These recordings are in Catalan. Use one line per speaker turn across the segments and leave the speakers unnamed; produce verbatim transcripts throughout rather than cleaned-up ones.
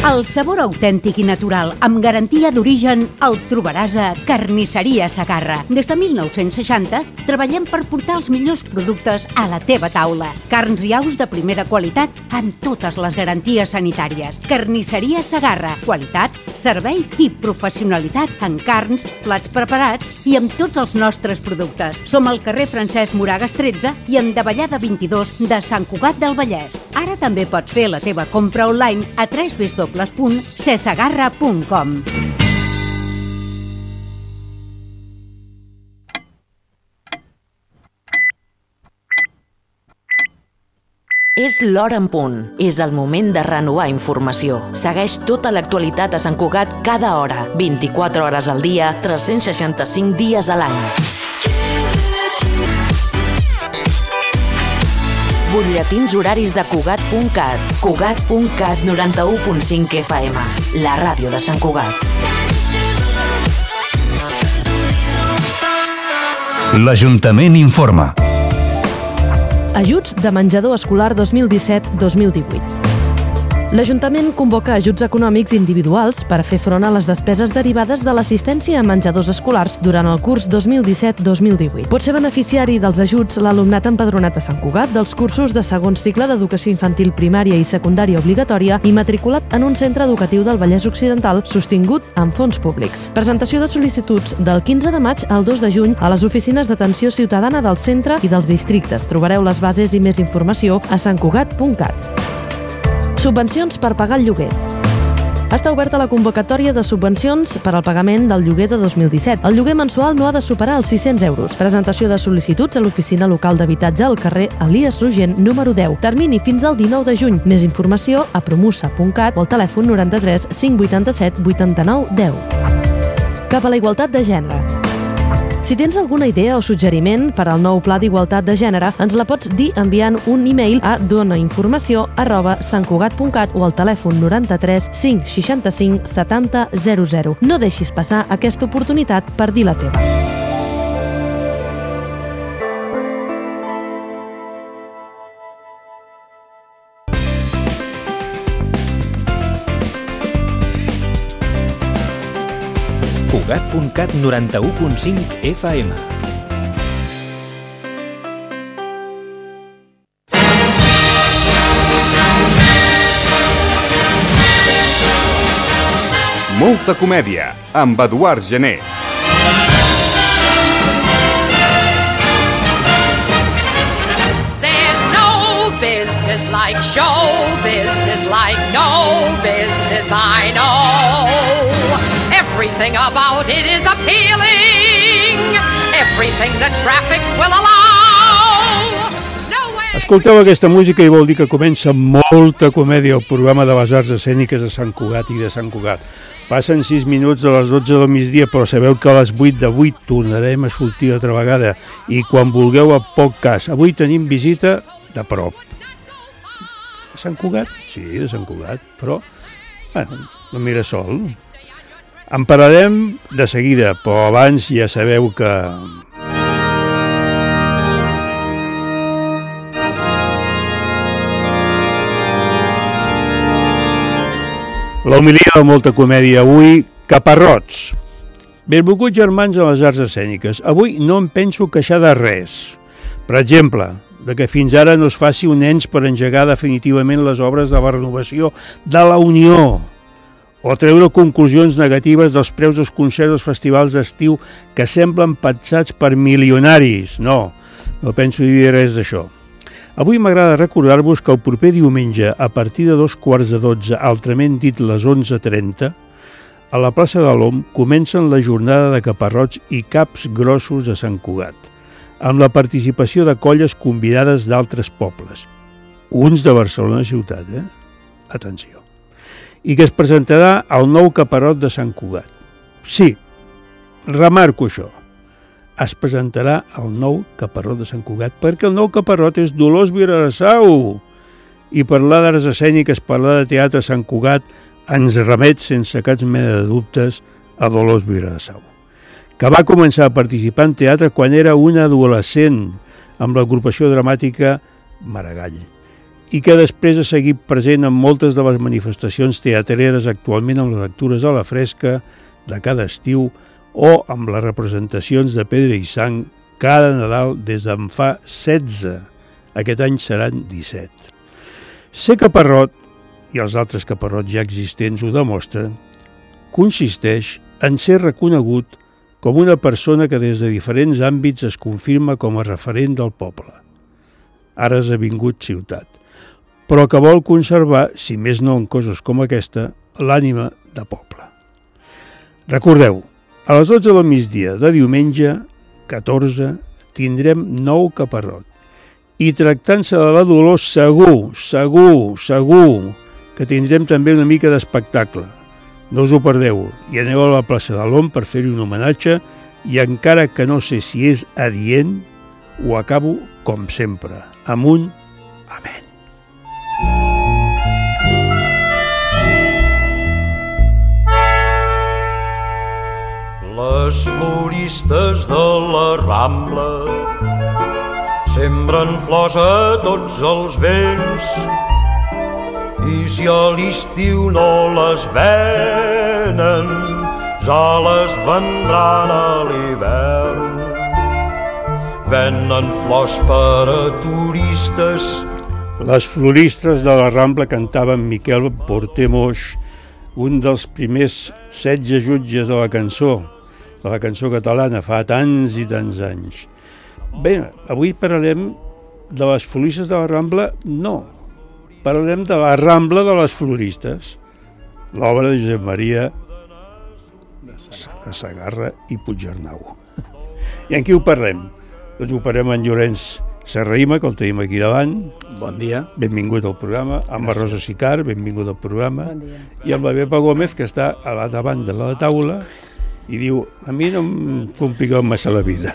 El sabor autèntic i natural, amb garantia d'origen, el trobaràs a Carnisseria Segarra. Des de mil nou-cents seixanta treballem per portar els millors productes a la teva taula. Carns i aus de primera qualitat amb totes les garanties sanitàries. Carnisseria Segarra. Qualitat, servei i professionalitat en carns, plats preparats i amb tots els nostres productes. Som al carrer Francesc Moragas tretze i en Davallada vint-i-dos de Sant Cugat del Vallès. Ara també pots fer la teva compra online a w w w punt cesegarra punt com.
És l'hora en punt. És el moment de renovar informació. Segueix tota l'actualitat a Sant Cugat cada hora, vint-i-quatre hores al dia, tres cents seixanta-cinc dies a l'any. Butlletins horaris de Cugat punt cat. Cugat punt cat noranta-u punt cinc F M. La ràdio de Sant Cugat.
L'Ajuntament informa.
Ajuts de menjador escolar dos mil disset dos mil divuit. L'Ajuntament convoca ajuts econòmics individuals per fer front a les despeses derivades de l'assistència a menjadors escolars durant el curs dos mil disset dos mil divuit. Pot ser beneficiari dels ajuts l'alumnat empadronat a Sant Cugat dels cursos de segon cicle d'educació infantil primària i secundària obligatòria i matriculat en un centre educatiu del Vallès Occidental sostingut amb fons públics. Presentació de sol·licituds del quinze de maig al dos de juny a les oficines d'atenció ciutadana del centre i dels districtes. Trobareu les bases i més informació a sant cugat punt cat. Subvencions per pagar el lloguer. Està oberta la convocatòria de subvencions per al pagament del lloguer de dos mil disset. El lloguer mensual no ha de superar els sis-cents euros. Presentació de sol·licituds a l'oficina local d'habitatge al carrer Elies Rogent, número deu. Termini fins al dinou de juny. Més informació a promusa punt cat o al telèfon noranta-tres cinc vuitanta-set vuitanta-nou deu. Cap a la igualtat de gènere. Si tens alguna idea o suggeriment per al nou Pla d'Igualtat de Gènere, ens la pots dir enviant un e-mail a donainformació arroba santcugat punt cat o al telèfon noranta-tres cinc seixanta-cinc setanta zero zero. No deixis passar aquesta oportunitat per dir la teva.
Cugat punt cat noranta-u punt cinc F M.
Molta comèdia, amb Eduard Gené.
There's no business like show business, like no business I know. Everything about it is appealing. Everything the traffic will allow.
Escolteu aquesta música i vol dir que comença Molta comèdia, el programa de les arts escèniques de Sant Cugat i de Sant Cugat. Passen sis minuts de les dotze del migdia, però sabeu que a les vuit de vuit tornarem a sortir altra vegada i quan vulgueu a poc cas. Avui tenim visita de prop. De Sant Cugat? Sí, de Sant Cugat, però bueno, no mira sol. En parlarem de seguida, però abans ja sabeu que... La homilia de Molta comèdia avui, caparrots. Benvolguts germans a les arts escèniques. Avui no em penso queixar de res. Per exemple, de que fins ara no es faci un ens per engegar definitivament les obres de la renovació de la Unió, o treure conclusions negatives dels preus dels concerts dels festivals d'estiu que semblen pensats per milionaris. No, no penso dir res d'això. Avui m'agrada recordar-vos que el proper diumenge, a partir de dos quarts de dotze, altrament dit les onze trenta, a la plaça de l'Om comencen la jornada de caparrots i caps grossos a Sant Cugat, amb la participació de colles convidades d'altres pobles, uns de Barcelona ciutat, eh? Atenció. I que es presentarà el nou caparrot de Sant Cugat. Sí, remarco això. Es presentarà el nou caparrot de Sant Cugat, perquè el nou caparrot és Dolors Vilassau. I parlar d'arts escèniques, parlar de teatre a Sant Cugat, ens remet sense cap mena de dubtes a Dolors Vilassau, que va començar a participar en teatre quan era una adolescent amb l'agrupació dramàtica Maragall. i que després ha seguit present en moltes de les manifestacions teatreres actualment amb les lectures a la fresca de cada estiu o amb les representacions de Pedra i Sang cada Nadal des d'en fa setze. Aquest any seran disset. Ser caparrot, i els altres caparrots ja existents ho demostren, consisteix en ser reconegut com una persona que des de diferents àmbits es confirma com a referent del poble. Ara has vingut ciutat, però que vol conservar, si més no en coses com aquesta, l'ànima de poble. Recordeu, a les dotze del migdia de diumenge, catorze, tindrem nou caparrot. I tractant-se de la Dolors, segur, segur, segur, que tindrem també una mica d'espectacle. No us ho perdeu, i aneu a la plaça de l'Om per fer-hi un homenatge i encara que no sé si és adient, ho acabo com sempre, amb un amén.
Les floristes de la Rambla sembren flors a tots els vents i si a l'estiu no les venen, ja les vendran a l'hivern. Venen flors per a turistes.
Les floristes de la Rambla cantaven Miquel Porter Moix, un dels primers setze jutges de la cançó, de la cançó catalana, fa tants i tants anys. Bé, avui parlarem de les floristes de la Rambla, no. Parlarem de la Rambla de les floristes, l'obra de Josep Maria de Segarra i Puigarnau. I en qui ho parlem? Doncs ho parlem en Llorenç Serraïma, que el tenim aquí davant.
Bon dia.
Benvingut al programa. Amb la Rosa Sicar, benvingut al programa.
Bon dia.
I amb la Bepa Gómez, que està a la davant de la taula i diu, a mi no em compliqueu massa la vida.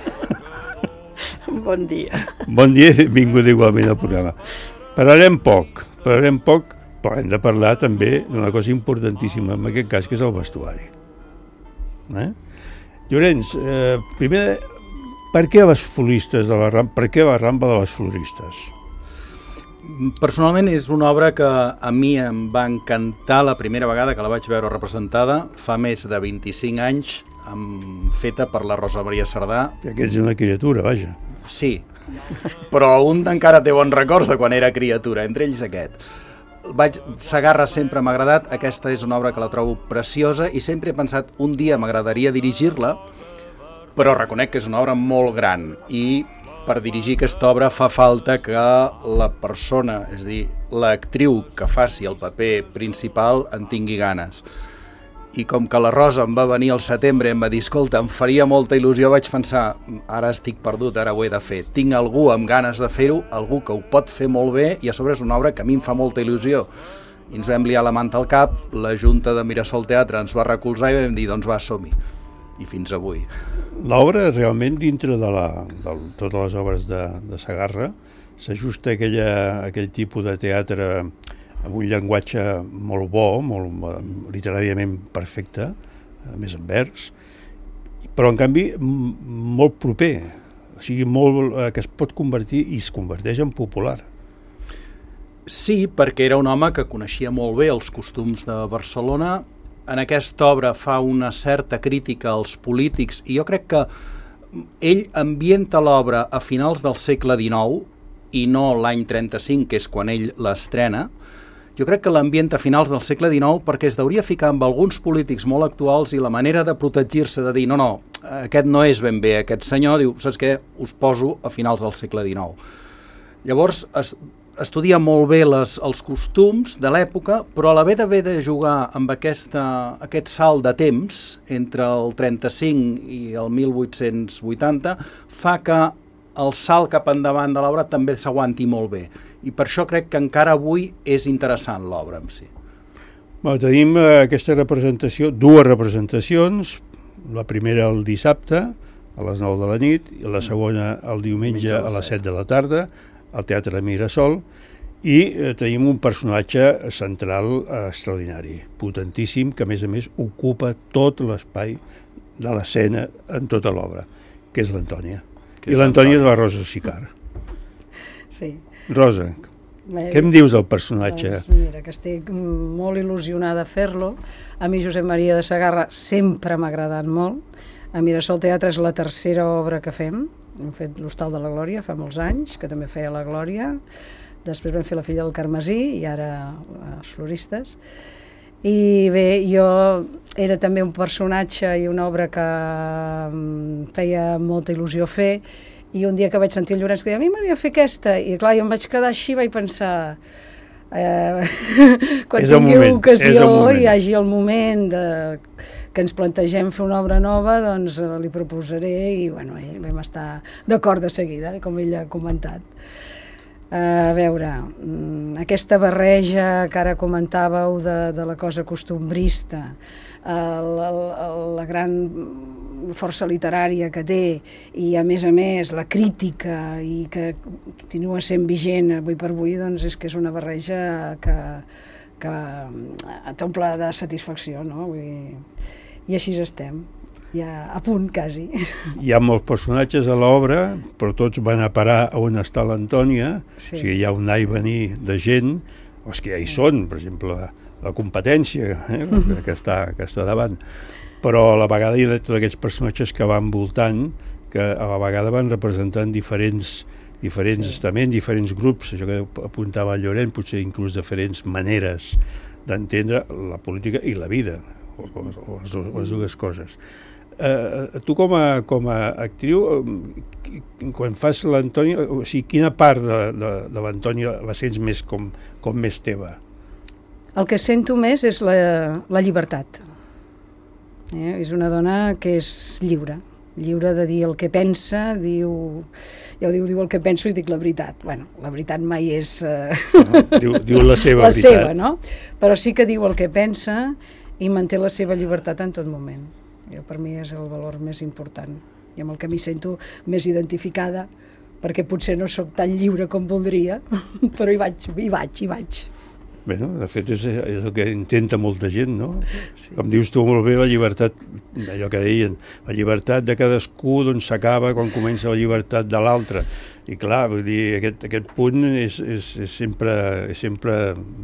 Bon dia.
Bon dia i benvingut igualment al programa. Parlarem poc, parlarem poc, però hem de parlar també d'una cosa importantíssima, en aquest cas, que és el vestuari. Eh? Llorenç, eh, primer, per què les floristes de la Rambla, per què la Rambla de les floristes?
Personalment és una obra que a mi em va encantar la primera vegada que la vaig veure representada, fa més de vint-i-cinc anys, amb, feta per la Rosa Maria Sardà.
I que ets una criatura, vaja.
Sí, però un encara té bons records de quan era criatura, entre ells aquest. Vaig, Segarra sempre m'ha agradat, aquesta és una obra que la trobo preciosa i sempre he pensat un dia m'agradaria dirigir-la, però reconec que és una obra molt gran i per dirigir aquesta obra fa falta que la persona, és a dir, l'actriu que faci el paper principal en tingui ganes. I com que la Rosa em va venir al setembre i em va dir, escolta, em faria molta il·lusió, vaig pensar, ara estic perdut, ara ho he de fer. Tinc algú amb ganes de fer-ho, algú que ho pot fer molt bé, i a sobre és una obra que a mi em fa molta il·lusió. I ens vam liar la manta al cap, la Junta de Mirasol Teatre ens va recolzar i vam dir, doncs va, som-hi. I fins avui.
L'obra realment dintre de, la, de totes les obres de, de Segarra s'ajusta a aquella, a aquell tipus de teatre amb un llenguatge molt bo, molt literàriament perfecte, a més en vers, però en canvi molt proper, o sigui, molt, que es pot convertir i es converteix en popular.
Sí, perquè era un home que coneixia molt bé els costums de Barcelona. En aquesta obra fa una certa crítica als polítics i jo crec que ell ambienta l'obra a finals del segle dinou i no l'any trenta-cinc, que és quan ell l'estrena. Jo crec que l'ambienta a finals del segle dinou perquè es deuria ficar amb alguns polítics molt actuals i la manera de protegir-se, de dir no, no, aquest no és ben bé, aquest senyor, diu, saps què, us poso a finals del segle dinou. Llavors es, estudia molt bé les, els costums de l'època, però a l'haver d'haver de jugar amb aquesta, aquest salt de temps entre el trenta-cinc i el mil vuit-cents vuitanta fa que el salt cap endavant de l'obra també s'aguanti molt bé. I per això crec que encara avui és interessant l'obra en si.
Bueno, tenim aquesta representació, dues representacions, la primera el dissabte a les nou de la nit i la segona el diumenge a les set de la tarda al Teatre de Mirasol i eh, tenim un personatge central eh, extraordinari, potentíssim, que a més a més ocupa tot l'espai de l'escena en tota l'obra, que és l'Antònia. I l'Antònia és la Rosa Sicar.
Sí.
Rosa, Què em dius del personatge?
Doncs mira, que estic molt il·lusionada a fer-lo. A mi Josep Maria de Sagarra sempre m'ha agradat molt. A Mirasol Teatre és la tercera obra que fem. Hem fet l'Hostal de la Glòria fa molts anys, que també feia la Glòria. Després vam fer La filla del Carmesí i ara Els floristes. I bé, jo era també un personatge i una obra que feia molta il·lusió fer, i un dia que vaig sentir el Llorenç que deia, a mi m'havia fet aquesta, i clar, jo em vaig quedar així, vaig pensar, eh, quan
és
tingui
moment,
ocasió i hi hagi el moment de, que ens plantegem fer una obra nova, doncs eh, li proposaré, i bueno, eh, vam estar d'acord de seguida, com ell ha comentat. A veure, aquesta barreja que ara comentàveu de, de la cosa costumbrista, la, la, la gran força literària que té, i a més a més la crítica, i que continua sent vigent avui per avui, doncs és que és una barreja que, que t'omple de satisfacció, no? Vull dir, i així estem. Ja a punt, quasi.
Hi ha molts personatges a l'obra, però tots van a parar a on està l'Antònia, sí. O sigui, hi ha un anar i venir de gent, els que ja hi són, per exemple, la, la competència eh, que, està, que està davant, però a la vegada hi ha tots aquests personatges que van voltant, que a la vegada van representant diferents, diferents sí. estaments, diferents grups, això que apuntava el Llorenç, potser inclús diferents maneres d'entendre la política i la vida, o, o, o les, les dues coses. Uh, tu com a, com a actriu, quan fas l'Antònia, o sigui, quina part de, de, de l'Antònia la sents més com, com més teva?
El que sento més és la, la llibertat. Eh? És una dona que és lliure, lliure de dir el que pensa, diu, ja ho diu, diu el que penso i dic la veritat. Bueno, la veritat mai és... Uh...
No, diu, diu la seva
la
veritat.
Seva, no? Però sí que diu el que pensa i manté la seva llibertat en tot moment. Jo, per mi és el valor més important i amb el que m'hi sento més identificada, perquè potser no sóc tan lliure com voldria, però hi vaig, hi vaig, hi vaig.
Bé, no? De fet és, és el que intenta molta gent, no? Sí. Com dius tu molt bé, la llibertat, allò que deien, la llibertat de cadascú doncs s'acaba quan comença la llibertat de l'altre. I clar, vull dir, aquest, aquest punt és, és, és sempre... És sempre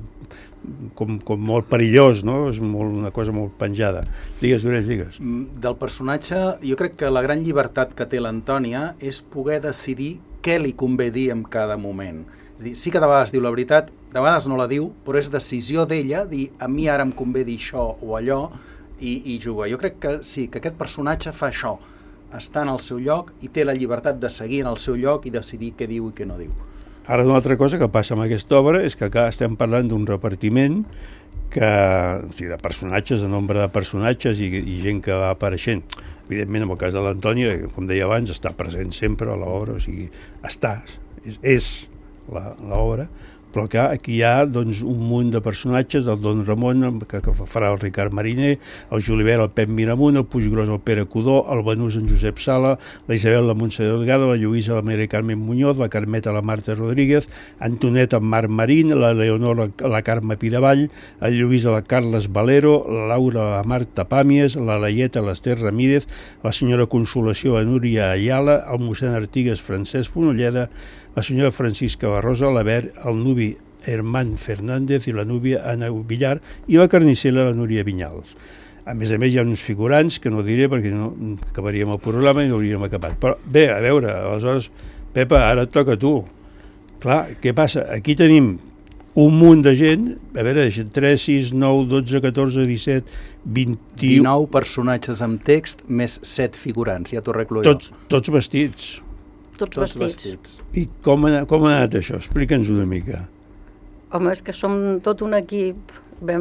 Com, com molt perillós, no? És molt, una cosa molt penjada. Digues, Llorenç, digues.
Del personatge, jo crec que la gran llibertat que té l'Antònia és poder decidir què li convé dir en cada moment. És a dir, sí que de vegades diu la veritat, de vegades no la diu, però és decisió d'ella dir a mi ara em convé dir això o allò i, i juga. Jo crec que sí, que aquest personatge fa això, està en el seu lloc i té la llibertat de seguir en el seu lloc i decidir què diu i què no diu.
Ara una altra cosa que passa amb aquesta obra és que acá estem parlant d'un repartiment que, o sigui, de personatges, de nombre de personatges i, i gent que va apareixent. Evidentment, en el cas de l'Antònia, com deia abans, està present sempre a l'obra, o sigui, està, és, és l'obra, però que aquí hi ha doncs, un munt de personatges, el Don Ramon, que, que farà el Ricard Mariner, el Julivert, el Pep Miramunt, el Puiggròs, el Pere Codó, el Benús, en Josep Sala, la Isabel, la Montse Delgado, la Lluïsa, la Mary Carmen Muñoz, la Carmeta, la Marta Rodríguez, Antonet, en Marc Marín, la Leonor, la, la Carme Piravall, el Lluïsa, la Carles Valero, la Laura, la Marta Pàmies, la Laieta, l'Ester Ramírez, la senyora Consolació, la Núria Ayala, el mossèn Artigues, Francesc Fonolleda, la senyora Francisca Barrosa, la Ver, el nuvi Herman Fernández i la núvia Anna Villar i la carnissera, la Núria Vinyals. A més a més hi ha uns figurants que no diré perquè no acabaríem el programa i no hauríem acabat. Però bé, a veure, aleshores, Pepa, ara et toca a tu. Clar, què passa? Aquí tenim un munt de gent, a veure, tres, sis, nou, dotze, catorze, disset, vint-i-u...
dinou personatges amb text més set figurants, ja t'ho arreglo jo.
Tots, tots vestits.
Tots, tots vestits. vestits.
I com ha, com ha anat això? Explica'ns una mica.
Home, és que som tot un equip, vam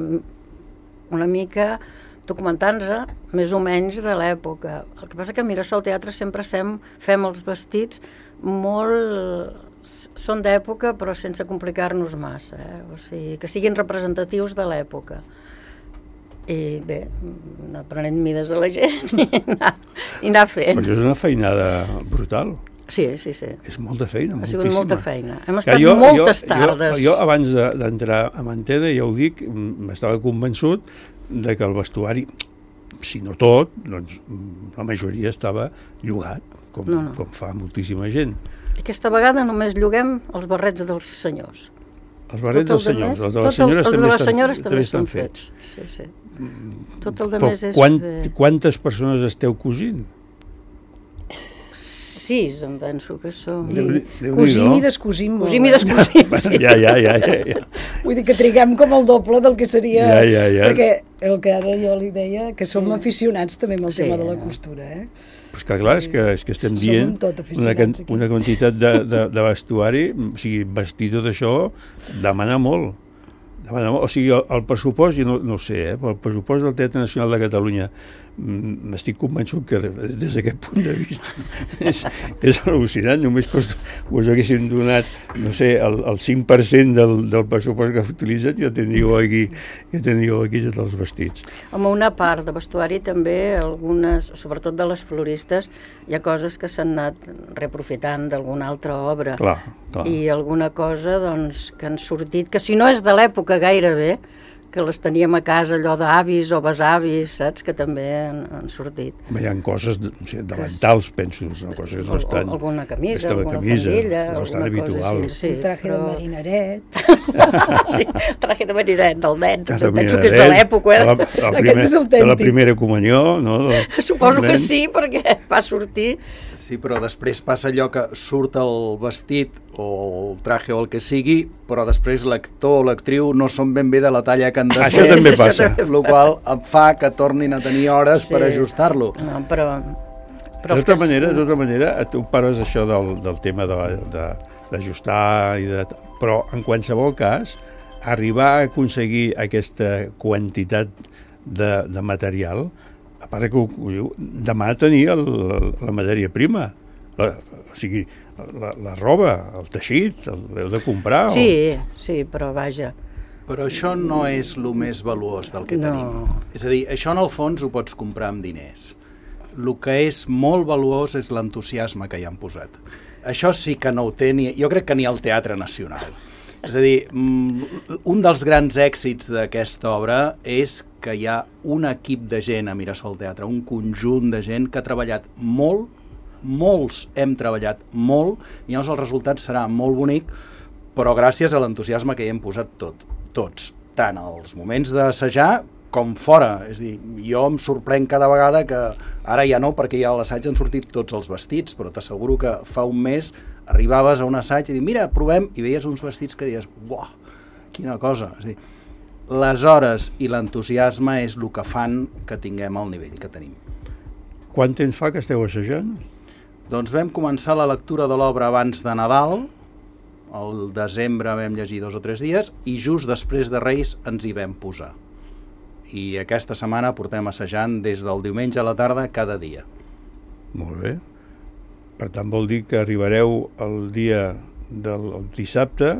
una mica documentant-nos més o menys de l'època. El que passa que a Mirasol Teatre sempre sem, fem els vestits molt... són d'època però sense complicar-nos massa, eh? O sigui, que siguin representatius de l'època. I bé, anar prenent mides a la gent i anar, i anar fent.
Perquè és una feinada brutal.
Sí, sí, sí.
És molta feina,
ha
moltíssima.
Ha sigut molta feina. Hem estat jo, moltes
jo,
tardes.
Jo, jo abans d'entrar a Mantena, ja ho dic, m'estava convençut de que el vestuari, si no tot, doncs la majoria estava llogat, com, no, no. com fa moltíssima gent.
Aquesta vegada només lloguem els barrets dels senyors.
Els barrets dels senyors, els de les senyores també estan, també estan fets.
Sí, sí. Tot el de més és...
Quant, quantes persones esteu cosint?
Sis, em penso que som.
Cosim i descosim.
Cosim i descosim, sí.
Ja, ja, ja, ja, ja.
Vull dir que triguem com el doble del que seria...
Ja, ja, ja.
Perquè el que ara jo li deia, que som aficionats també amb el sí, tema de la costura, eh?
Pues que clar, és que, és que estem dient una, una quantitat de, de, de vestuari, o sigui, vestir tot això demana molt. Demana molt. O sigui, el, el pressupost, jo no, no ho sé, eh, però el pressupost del Teatre Nacional de Catalunya, m'estic convençut que des d'aquest punt de vista és, és al·lucinant. Només que us, us haguéssim donat, no sé, el, el cinc per cent del, del pressupost que utilitzat, ja tindríeu aquí, ja tindríeu aquí tots els vestits.
Home, una part de vestuari també, algunes, sobretot de les floristes, hi ha coses que s'han anat reaprofitant d'alguna altra obra.
Clar, clar.
I alguna cosa, doncs, que han sortit, que si no és de l'època gairebé, que les teníem a casa, allò d'avis o besavis, saps, que també han, han sortit.
Hi ha coses de, no sé, davantals, penso, no? Coses bastant...
O, alguna camisa,
alguna
camisa, faldilla,
bastant
alguna
habitual.
cosa així. Sí,
un traje però... de marineret.
Sí, traje de marineret del nen, penso que és de l'època.
Eh? Aquest és autèntic. De la primera comunió, no? Del,
Suposo que sí, perquè va sortir.
Sí, però després passa allò que surt el vestit o el traje o el que sigui, però després l'actor o l'actriu no són ben bé de la talla que han de ser.
Això també passa.
El qual em fa que tornin a tenir hores sí. per ajustar-lo.
No, però... però
de tota manera, de tota manera, tu parles això del, del tema d'ajustar, de, de, però en qualsevol cas, arribar a aconseguir aquesta quantitat de, de material, a part que ho, demà tenir el, la matèria prima, la, o sigui, la, la roba, el teixit, l'heu de comprar.
Sí, o... sí, però vaja.
Però això no és el més valuós del que
no.
tenim. És a dir, això en el fons ho pots comprar amb diners. El que és molt valuós és l'entusiasme que hi han posat. Això sí que no ho té ni... Jo crec que ni el Teatre Nacional. És a dir, un dels grans èxits d'aquesta obra és que hi ha un equip de gent a Mirasol Teatre, un conjunt de gent que ha treballat molt, molts hem treballat molt, i llavors el resultat serà molt bonic, però gràcies a l'entusiasme que hi hem posat tot, tots, tant als moments d'assajar com fora. És a dir, jo em sorprenc cada vegada que ara ja no, perquè ja a l'assaig han sortit tots els vestits, però t'asseguro que fa un mes arribaves a un assaig i dius, mira, provem, i veies uns vestits que dius, uah, quina cosa. És a dir, les hores i l'entusiasme és el que fan que tinguem el nivell que tenim.
Quant temps fa que esteu assajant?
Doncs vam començar la lectura de l'obra abans de Nadal, al desembre vam llegir dos o tres dies, i just després de Reis ens hi vam posar. I aquesta setmana portem assajant des del diumenge a la tarda cada dia.
Molt bé. Per tant, vol dir que arribareu el dia del dissabte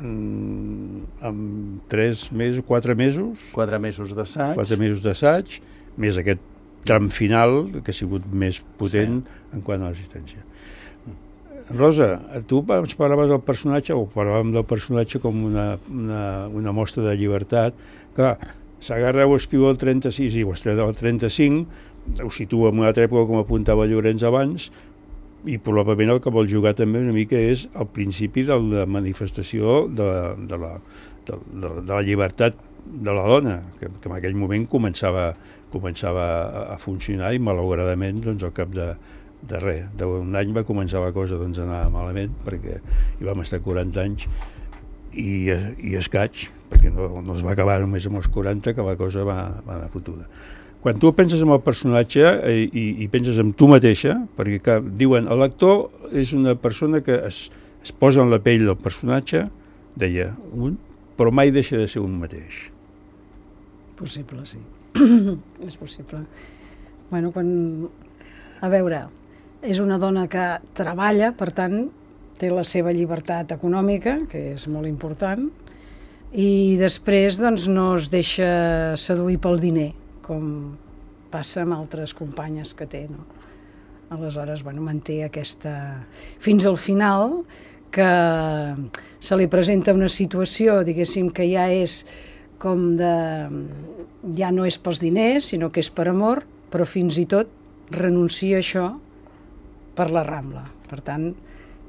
amb tres mesos, quatre mesos?
Quatre mesos d'assaig.
Quatre mesos d'assaig, més aquest tram final, que ha sigut més potent sí. en quant a l'assistència. Rosa, tu ens parlaves del personatge, o parlàvem del personatge com una, una, una mostra de llibertat. Clar, Segarra ho escriu el trenta-sis i ho estrena el trenta-cinc, ho situa en una altra època, com apuntava Llorenç abans, i probablement el que vol jugar també una mica és el principi de la manifestació de, de, la, de, de, de la llibertat de la dona, que, que en aquell moment començava, començava a, a funcionar, i malauradament doncs, al cap de, de res, d'un any va començar la cosa doncs, a anar malament, perquè hi vam estar quaranta anys i, i escaig, perquè no, no es va acabar només amb els quaranta, que la cosa va, va anar fotuda. Quan tu penses en el personatge i, i, i penses en tu mateixa, perquè que, diuen, el lector és una persona que es, es posa en la pell del personatge, deia, un, però mai deixa de ser un mateix.
Possible, sí. És possible. Bueno, quan... A veure, és una dona que treballa, per tant, té la seva llibertat econòmica, que és molt important, i després doncs, no es deixa seduir pel diner, com passa amb altres companyes que té, no? Aleshores, bueno, manté aquesta... Fins al final, que se li presenta una situació, diguéssim, que ja és com de... ja no és pels diners, sinó que és per amor, però fins i tot renuncia a això per la Rambla. Per tant,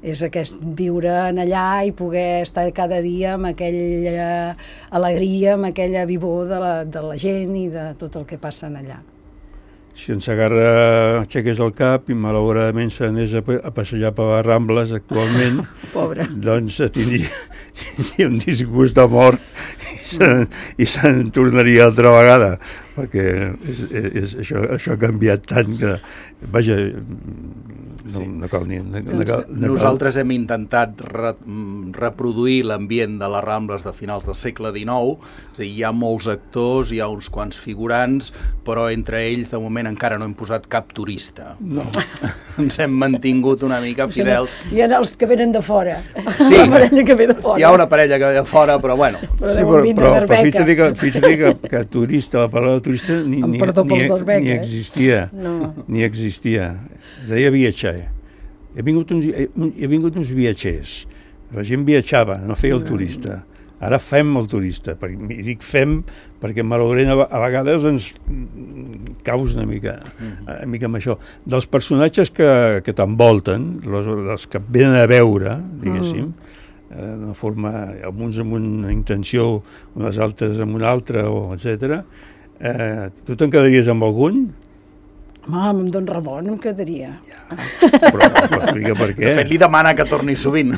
és aquest viure en allà i poder estar cada dia amb aquella alegria, amb aquella vivor de la, de la gent i de tot el que passa en allà.
Si en Segarra aixequés el cap i malauradament s'anés a, a passejar per les Rambles actualment,
Pobre.
doncs tindria, tindria un disgust de mort i se'n, i se'n tornaria altra vegada, perquè és, és, això, això ha canviat tant que, vaja, no, sí. no cal ni... No, no cal, no
Nosaltres
cal.
hem intentat re, reproduir l'ambient de les Rambles de finals del segle dinou, és a dir, hi ha molts actors, hi ha uns quants figurants, però entre ells de moment encara no hem posat cap turista.
No.
Ens hem mantingut una mica fidels.
Hi ha els que venen de fora.
Sí,
una parella que ve de fora.
Hi ha una parella que ve de fora, però bueno.
Però,
sí, però, però, però fixa't que, fixa't que, que turista, la paraula turista ni, ni, ni, ni existia. No. Ni existia. Deia viatjar. He vingut uns, he, he vingut uns viatgers. La gent viatjava, no feia el turista. Ara fem el turista. Per, I dic fem perquè malauradament a vegades ens caus una mica, una mica amb això. Dels personatges que, que t'envolten, els, els que venen a veure, diguéssim, mm. d'una forma, uns amb una intenció, unes altres amb una altra, o etcètera. Eh, tu te'n quedaries amb algun?
Home, amb Don Ramon em quedaria.
Ja. Però, però explica per què.
De fet, li demana que torni sovint.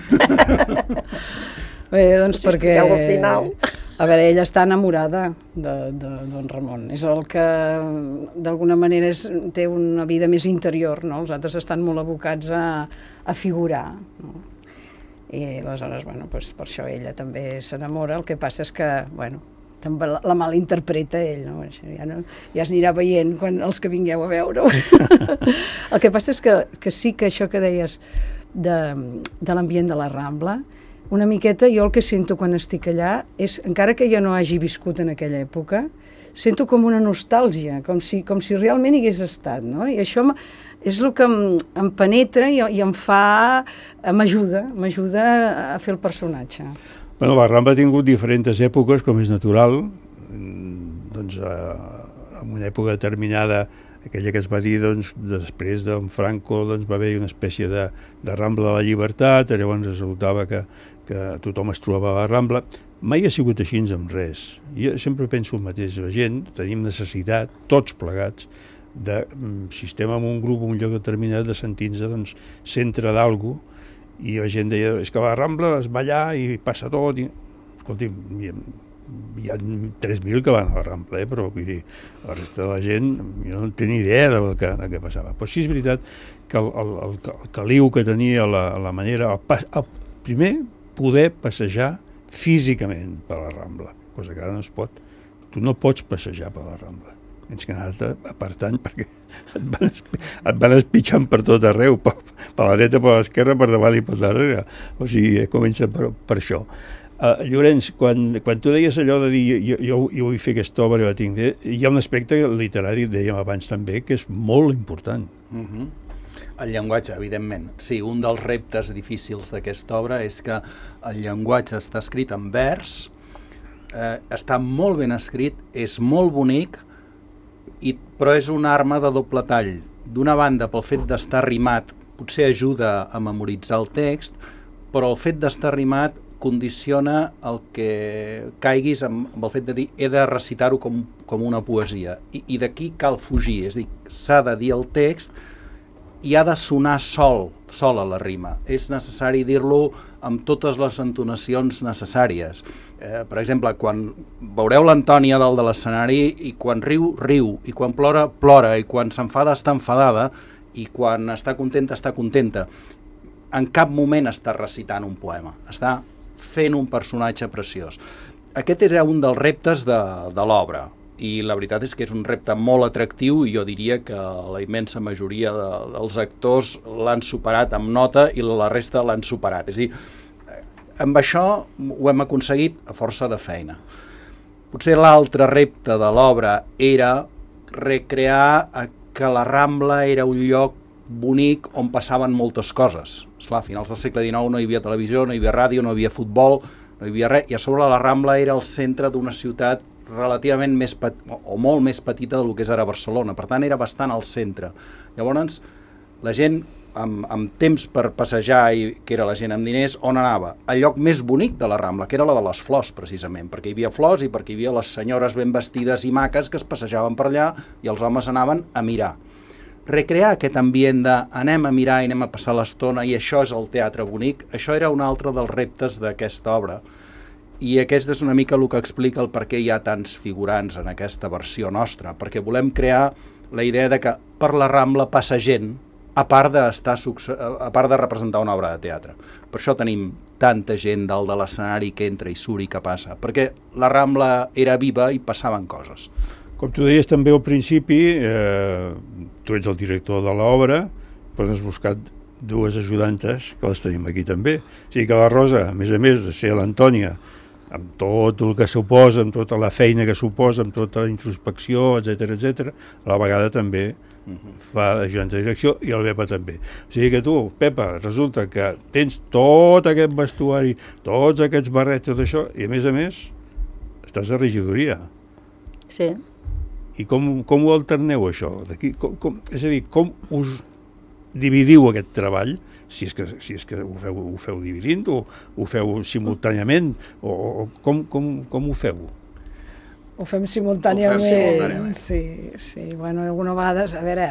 Bé, doncs si perquè...
al final.
A veure, ella està enamorada de, de Don Ramon. És el que, d'alguna manera, és, té una vida més interior, no? Els altres estan molt abocats a, a figurar, no? I aleshores, bueno, doncs per això ella també s'enamora. El que passa és que, bueno, també la, la malinterpreta ell, no? Això ja, no? Ja es anirà veient quan els que vingueu a veure-ho. El que passa és que, que sí que això que deies de, de l'ambient de la Rambla, una miqueta jo el que sento quan estic allà és, encara que jo no hagi viscut en aquella època, sento com una nostàlgia, com si, com si realment hi hagués estat, no? I això és el que em, em penetra i, i em fa, m'ajuda, m'ajuda a fer el personatge.
Bueno, la Rambla ha tingut diferents èpoques, com és natural, doncs en una època determinada, aquella que es va dir, doncs, després d'en Franco, doncs, va haver una espècie de, de Rambla de la Llibertat, llavors resultava que, que tothom es trobava a la Rambla. Mai ha sigut així amb res. Jo sempre penso el mateix, la gent tenim necessitat, tots plegats, de, si estem en un grup o un lloc determinat, de sentir-nos doncs, centre d'algú, i la gent deia, és que a la Rambla es va allà i passa tot, i... escolti'm, hi ha, hi ha tres mil que van a la Rambla, eh? Però vull dir, la resta de la gent, jo no tenia idea del que, del que passava. Però sí és veritat que el, el, el, el caliu que tenia la, la manera, el, el, primer, poder passejar físicament per la Rambla, cosa que ara no es pot. Tu no pots passejar per la Rambla. Tens que anar-te apartant perquè et van, et van espitxant per tot arreu, per, per la dreta, per l'esquerra, per davant i per darrere. O sigui, comença per, per això. Uh, Llorenç, quan, quan tu deies allò de dir jo, jo, jo vull fer aquesta obra, la tinc, hi ha un aspecte literari, dèiem abans també, que és molt important.
Uh-huh. El llenguatge, evidentment. Sí, un dels reptes difícils d'aquesta obra és que el llenguatge està escrit en vers, eh, està molt ben escrit, és molt bonic, i, però és una arma de doble tall. D'una banda, pel fet d'estar rimat, potser ajuda a memoritzar el text, però el fet d'estar rimat condiciona el que caiguis amb, amb el fet de dir he de recitar-ho com, com una poesia. I, i d'aquí cal fugir, és a dir, s'ha de dir el text i ha de sonar sol, sol a la rima. És necessari dir-lo amb totes les entonacions necessàries. Eh, per exemple, quan veureu l'Antònia dalt de l'escenari i quan riu, riu, i quan plora, plora, i quan s'enfada, està enfadada, i quan està contenta, està contenta. En cap moment està recitant un poema, està fent un personatge preciós. Aquest era un dels reptes de, de l'obra, i la veritat és que és un repte molt atractiu i jo diria que la immensa majoria de, dels actors l'han superat amb nota i la resta l'han superat. És a dir, amb això ho hem aconseguit a força de feina. Potser l'altre repte de l'obra era recrear que la Rambla era un lloc bonic on passaven moltes coses. Esclar, a finals del segle dinou no hi havia televisió, no hi havia ràdio, no hi havia futbol, no hi havia res, i a sobre la Rambla era el centre d'una ciutat relativament més pet... o molt més petita del que és ara Barcelona, per tant era bastant al centre. Llavors la gent amb, amb temps per passejar, i que era la gent amb diners, on anava? El lloc més bonic de la Rambla, que era la de les flors, precisament, perquè hi havia flors i perquè hi havia les senyores ben vestides i maques que es passejaven per allà i els homes anaven a mirar. Recrear aquest ambient de anem a mirar i anem a passar l'estona i això és el teatre bonic, això era un altre dels reptes d'aquesta obra. I aquest és una mica el que explica el per què hi ha tants figurants en aquesta versió nostra, perquè volem crear la idea de que per la Rambla passa gent, a part de, estar, a part de representar una obra de teatre. Per això tenim tanta gent dalt de l'escenari que entra i surt i que passa, perquè la Rambla era viva i passaven coses.
Com tu deies també al principi, eh, tu ets el director de l'obra, però has buscat dues ajudantes, que les tenim aquí també. O sigui que la Rosa, a més a més de ser l'Antònia, amb tot el que suposa, amb tota la feina que suposa, amb tota la introspecció, etcètera, etcètera, a la vegada també uh-huh. fa ajudant de direcció, i el Pepa també. O sigui que tu, Pepa, resulta que tens tot aquest vestuari, tots aquests barrets, tot això, i a més a més estàs a regidoria.
Sí.
I com, com ho alterneu, això? D'aquí, com, com, és a dir, com us dividiu aquest treball, si és que, si és que ho, feu, ho feu dividint o ho feu simultàniament, o, o com, com, com ho feu?
Ho fem simultàniament,
ho fem simultàniament.
Sí, sí. Bueno, alguna vegada, a veure,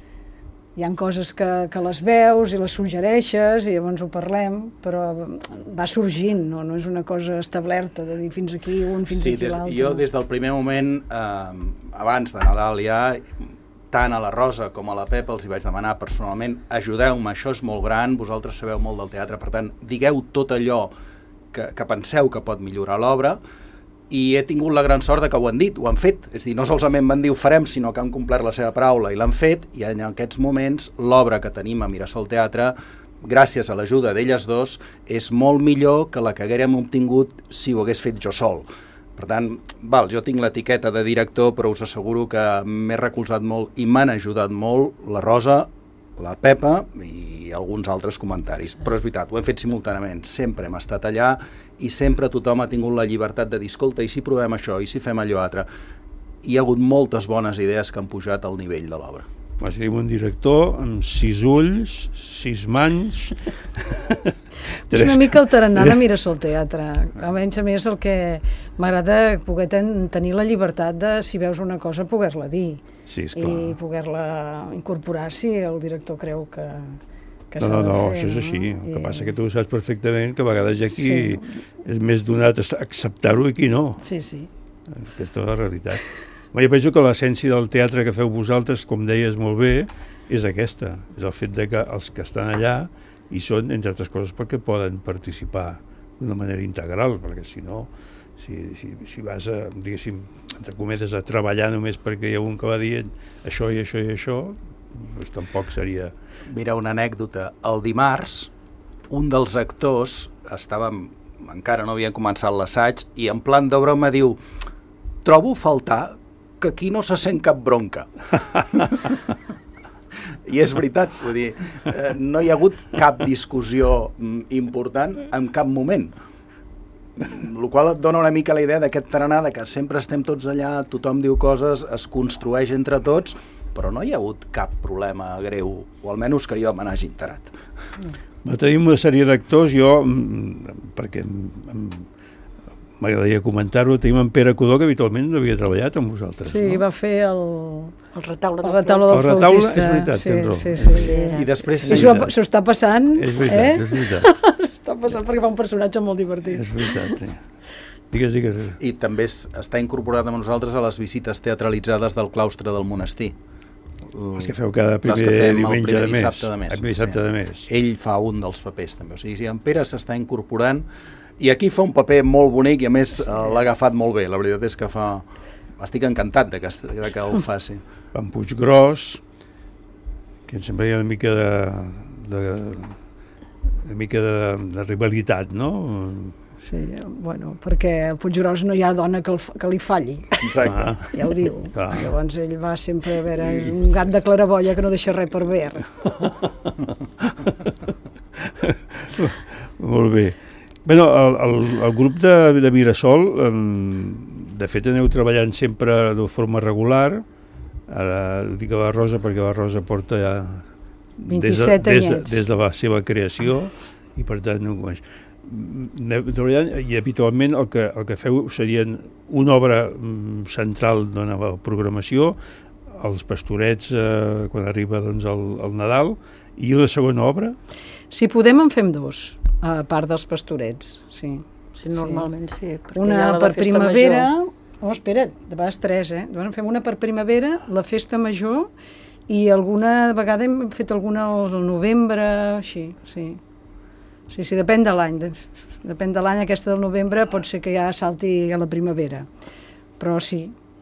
hi ha coses que, que les veus i les suggereixes i llavors ho parlem, però va sorgint, no, no és una cosa establerta de dir fins aquí un, fins
sí,
aquí l'altre.
Jo des del primer moment, eh, abans de Nadal ja, tant a la Rosa com a la Pepa els hi vaig demanar personalment, ajudeu-me, això és molt gran, vosaltres sabeu molt del teatre, per tant, digueu tot allò que, que penseu que pot millorar l'obra, i he tingut la gran sort de que ho han dit, ho han fet, és a dir, no solament van dir ho farem, sinó que han complert la seva paraula i l'han fet, i en aquests moments l'obra que tenim a Mirasol Teatre, gràcies a l'ajuda d'elles dos, és molt millor que la que haguérem obtingut si ho hagués fet jo sol. Per tant, val, jo tinc l'etiqueta de director, però us asseguro que m'he recolzat molt i m'han ajudat molt la Rosa, la Pepa i alguns altres comentaris. Però és veritat, ho hem fet simultàniament, sempre hem estat allà i sempre tothom ha tingut la llibertat de dir, escolta, i si provem això, i si fem allò altre. Hi ha hagut moltes bones idees que han pujat al nivell de l'obra.
Vas dir un director amb sis ulls, sis mans...
És una mica el tarannà de Mirasol Teatre. A menys a més el que m'agrada poder ten, tenir la llibertat de, si veus una cosa, poder-la dir.
Sí, esclar.
I poder-la incorporar si el director creu que, que
no,
s'ha
no,
de
no,
fer.
això és així.
No?
El que
I...
passa que tu saps perfectament que a vegades aquí
Sí.
és més donat acceptar-ho i qui no.
Sí, sí.
Aquesta és la realitat. Jo penso que l'essència del teatre que feu vosaltres, com deies molt bé, és aquesta. És el fet de que els que estan allà hi són, entre altres coses, perquè poden participar d'una manera integral, perquè si no, si, si, si vas a, diguéssim, entre cometes, a treballar només perquè hi ha un que va dient això i això i això, doncs tampoc seria...
Mira, una anècdota. El dimarts, un dels actors, estàvem, encara no havien començat l'assaig, i en plan de broma diu, trobo a faltar que aquí no se sent cap bronca. I és veritat, vull dir, eh, no hi ha hagut cap discussió important en cap moment. El qual et dona una mica la idea d'aquest tarannà, de que sempre estem tots allà, tothom diu coses, es construeix entre tots, però no hi ha hagut cap problema greu, o almenys que jo me n'hagi enterat.
Va tenir una sèrie d'actors, jo, perquè m'agradaria comentar-ho, tenim en Pere Codó, que habitualment no havia treballat amb vosaltres.
Sí,
no?
Va fer el...
El retaule,
el retaule del
el retaule,
flautista.
és veritat,
sí,
tens raó.
sí, sí, sí.
I després...
Sí, s'ho s'ho està passant,
és veritat,
eh?
és veritat.
S'està passant perquè fa un personatge molt divertit.
És veritat, eh? Digues, digues.
I també està incorporat amb nosaltres a les visites teatralitzades del claustre del monestir.
Les que feu cada primer diumenge de mes.
dissabte de mes.
El primer dissabte de mes.
Ell fa un dels papers també. O sigui, si en Pere s'està incorporant i aquí fa un paper molt bonic i a més l'ha agafat molt bé. La veritat és que fa... Estic encantat de que, de que el faci.
En Puiggròs, que sempre hi ha una mica de... de una mica de, de rivalitat, no?
Sí, bueno, perquè al Puiggròs no hi ha dona que, el, que li falli.
Exacte.
Ah,
Ja ho diu.
clar.
Llavors ell va sempre a veure, és un gat de claraboia que no deixa res per veure.
Molt bé. Bé, el, el, el grup de, de Mirasol, de fet aneu treballant sempre de forma regular. Ara dic a la Rosa perquè la Rosa porta ja
vint-i-set
des de, des,
anyets.
de, des de la seva creació, i per tant no ho coneix. I habitualment el que, el que feu serien una obra central de la programació, els Pastorets eh, quan arriba doncs, el, el Nadal, i una segona obra?
Si podem en fem dos, a part dels Pastorets, sí.
Sí, normalment sí. sí
una per primavera, oh, espera, de vegades tres, eh? Bueno, fem una per primavera, la festa major, i alguna vegada hem fet alguna al novembre, així, sí. Sí, sí, depèn de l'any. Depèn de l'any, aquesta del novembre pot ser que ja salti a la primavera. Però sí,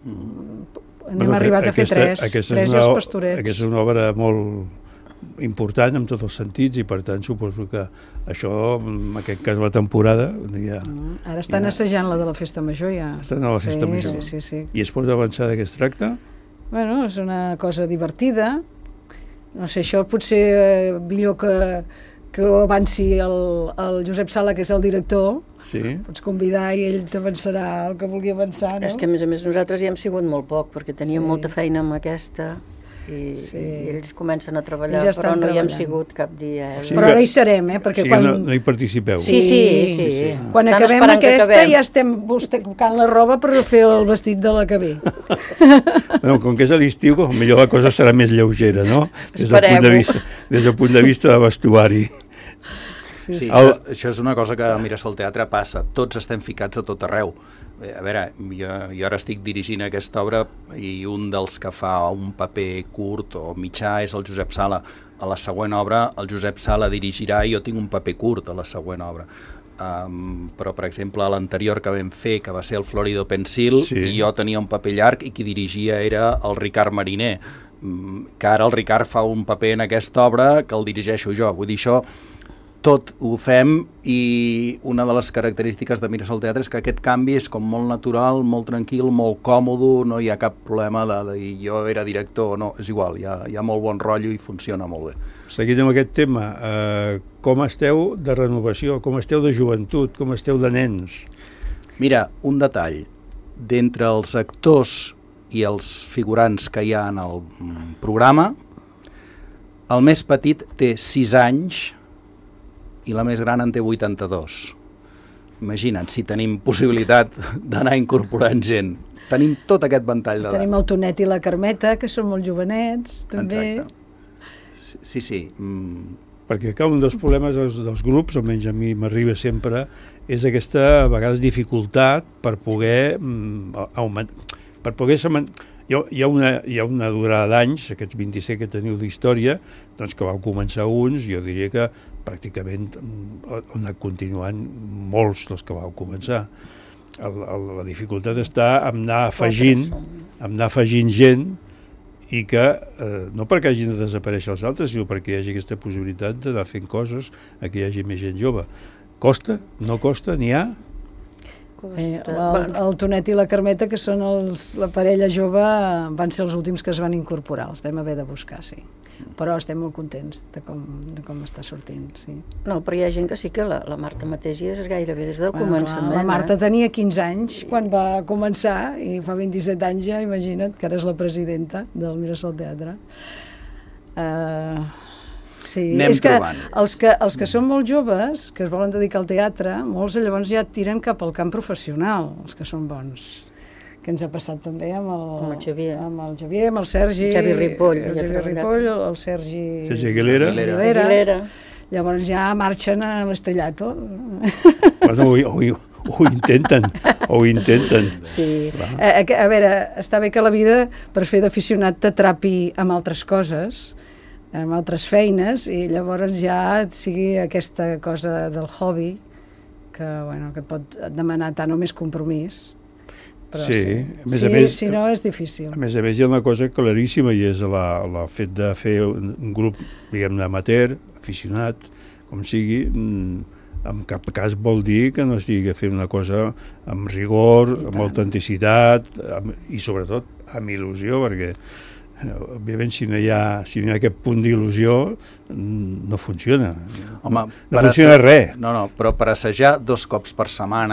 hem bueno, arribat aquesta, a fer tres,
aquesta
tres
una,
els Pastorets.
Aquesta és una obra molt important en tots els sentits i per tant suposo que això, en aquest cas la temporada... Ja,
mm, ara estan ja, assajant la de la Festa Major ja.
Estan a la Festa
sí,
Major.
Sí, sí, sí.
I es pot avançar de què es tracta?
Bueno, és una cosa divertida. No sé, això potser eh, millor que... que ho avanci el, el Josep Sala, que és el director,
sí.
Pots convidar i ell t'avançarà el que vulgui avançar, no?
És que, a més a més, nosaltres hi hem sigut molt poc, perquè teníem sí. molta feina amb aquesta, i,
sí.
i ells comencen a treballar,
ja
però no
treballant.
hi hem sigut cap dia. Eh?
Sí, però ara hi serem, eh? Perquè
sí,
quan...
no, no hi participeu.
Sí, sí, sí. sí, sí.
Quan
Estan
acabem aquesta
acabem.
ja estem buscant la roba per fer el vestit de la que ve.
Bueno, com que és a l'estiu, millor la cosa serà més lleugera, no? Des del punt de vista, des del punt de vista de vestuari.
Sí, sí. El... Això, això és una cosa que a Mirasol Teatre passa, tots estem ficats a tot arreu. A veure, jo, jo ara estic dirigint aquesta obra i un dels que fa un paper curt o mitjà és el Josep Sala. A la següent obra el Josep Sala dirigirà i jo tinc un paper curt a la següent obra. Um, però, per exemple, l'anterior que vam fer, que va ser el Florido Pensil, sí. i jo tenia un paper llarg i qui dirigia era el Ricard Mariner, que ara el Ricard fa un paper en aquesta obra que el dirigeixo jo. Vull dir, això tot ho fem i una de les característiques de Mirasol Teatre és que aquest canvi és com molt natural, molt tranquil, molt còmode, no hi ha cap problema de, de jo era director, no, és igual, hi ha, hi ha molt bon rotllo i funciona molt bé.
Seguint amb aquest tema, eh, com esteu de renovació, com esteu de joventut, com esteu de nens?
Mira, un detall, d'entre els actors i els figurants que hi ha en el programa, el més petit té sis anys i la més gran en té vuitanta-dos. Imagina't, si tenim possibilitat d'anar incorporant gent. Tenim tot aquest ventall d'edat.
Tenim el Tonet i la Carmeta, que són molt jovenets, també.
Exacte. Sí, sí. Mm.
Perquè clar, un dels problemes dels, dels grups, almenys a mi m'arriba sempre, és aquesta, a vegades, dificultat per poder mm, augmentar, per poder seman... Hi ha, hi ha, una, hi ha una durada d'anys, aquests vint-i-set que teniu d'història, doncs que vau començar uns, jo diria que pràcticament han anat continuant molts dels que vau començar. El, el, la dificultat està en anar afegint, en anar afegint gent i que, eh, no perquè hagin de desaparèixer els altres, sinó perquè hi hagi aquesta possibilitat d'anar fent coses a que hi hagi més gent jove. Costa? No costa? N'hi ha?
Eh, el, el Tonet i la Carmeta, que són els, la parella jove, van ser els últims que es van incorporar, els vam haver de buscar, sí. Però estem molt contents de com, de com està sortint, sí.
No, però hi ha gent que sí que la, la Marta mateix és gairebé des del bueno, començament.
Clar, la Marta eh? tenia quinze anys quan va començar i fa vint-i-set anys ja, imagina't, que ara és la presidenta del Mirasol Teatre. Uh, sí,
Anem
és que
trobant.
els, que els que són molt joves, que es volen dedicar al teatre, molts llavors ja tiren cap al camp professional, els que són bons. Que ens ha passat també amb el,
amb el Xavier,
amb el, Xavier, amb el Sergi,
el Xavi Ripoll,
el Xavi Ripoll, el Sergi...
Sergi Aguilera.
Aguilera. Aguilera. Aguilera. Llavors ja marxen a l'estrellato.
Bueno, ho, ho, ho intenten, ho intenten.
Sí. A, a veure, està bé que la vida, per fer d'aficionat, t'atrapi amb altres coses, amb altres feines, i llavors ja et sigui aquesta cosa del hobby, que, bueno, que pot demanar tant o més compromís. Però
sí,
sí.
A més
sí,
a més,
si no és difícil.
A més a més hi ha una cosa claríssima i és la, la fet de fer un, un grup, diguem-ne, amateur, aficionat, com sigui, en cap cas vol dir que no estigui fent una cosa amb rigor, amb autenticitat amb, i sobretot amb il·lusió, perquè òbviament si no hi ha, si no hi ha aquest punt d'il·lusió no funciona.
Home,
no funciona res.
No, no, però per assajar dos cops per setmana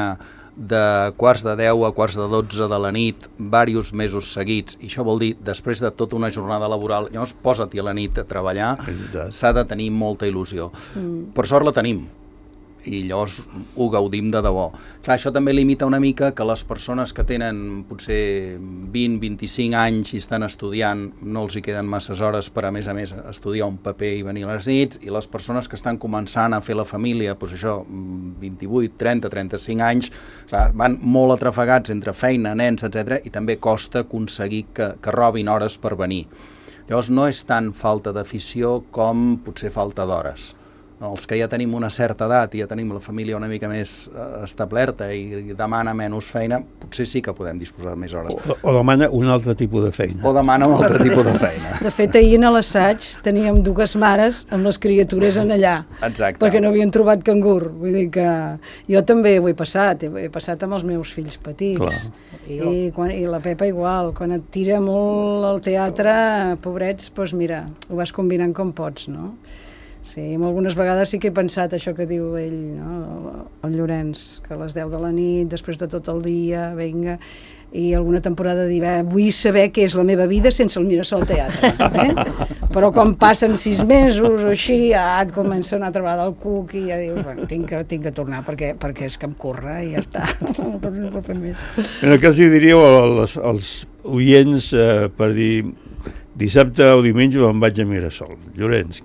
de quarts de deu a quarts de dotze de la nit, diversos mesos seguits, i això vol dir, després de tota una jornada laboral, llavors posa-t'hi a la nit a treballar, s'ha de tenir molta il·lusió. Mm. Per sort la tenim, i llavors ho gaudim de debò. Clar, això també limita una mica que les persones que tenen potser vint a vint-i-cinc anys i estan estudiant, no els hi queden masses hores per a més a més estudiar un paper i venir a les nits, i les persones que estan començant a fer la família, doncs això, vint-i-vuit, trenta, trenta-cinc anys, clar, van molt atrafegats entre feina, nens, etcètera, i també costa aconseguir que, que robin hores per venir. Llavors no és tant falta d'afició com potser falta d'hores. No, els que ja tenim una certa edat i ja tenim la família una mica més eh, establerta i demana menys feina, potser sí que podem disposar de més hores.
O, o demana un altre tipus de feina.
O demana un altre tipus de feina.
De fet, ahir a l'assaig teníem dues mares amb les criatures en allà.
Exacte.
Perquè no havien trobat cangur. Vull dir que jo també ho he passat, he passat amb els meus fills petits.
Clar.
I, quan, I la Pepa igual, quan et tira molt al teatre, pobrets, doncs mira, ho vas combinant com pots, no? Sí, algunes vegades sí que he pensat això que diu ell, no? El Llorenç, que a les deu de la nit, després de tot el dia, vinga, i alguna temporada dir, vull saber què és la meva vida sense el Mirasol Teatre. Eh? Però quan passen sis mesos o així, ja et comença una altra vegada el cuc i ja dius, bueno, tinc que, tinc que tornar perquè, perquè és que em corre i ja està. No pot fer més.
En el cas hi diríeu als, als oients eh, per dir dissabte o diumenge me'n vaig a Mirasol. Llorenç.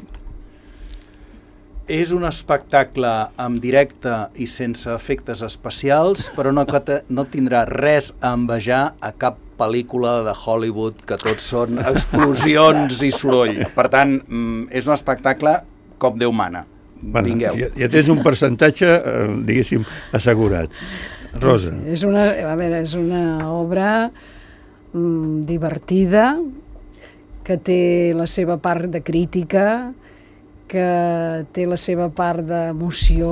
És un espectacle en directe i sense efectes especials, però no, no tindrà res a envejar a cap pel·lícula de Hollywood, que tots són explosions i soroll. Per tant, és un espectacle com Déu mana.
Bueno,
vingueu.
Ja, ja tens un percentatge, eh, diguéssim, assegurat. Rosa.
Sí, és una, a veure, és una obra mm, divertida, que té la seva part de crítica, que té la seva part d'emoció,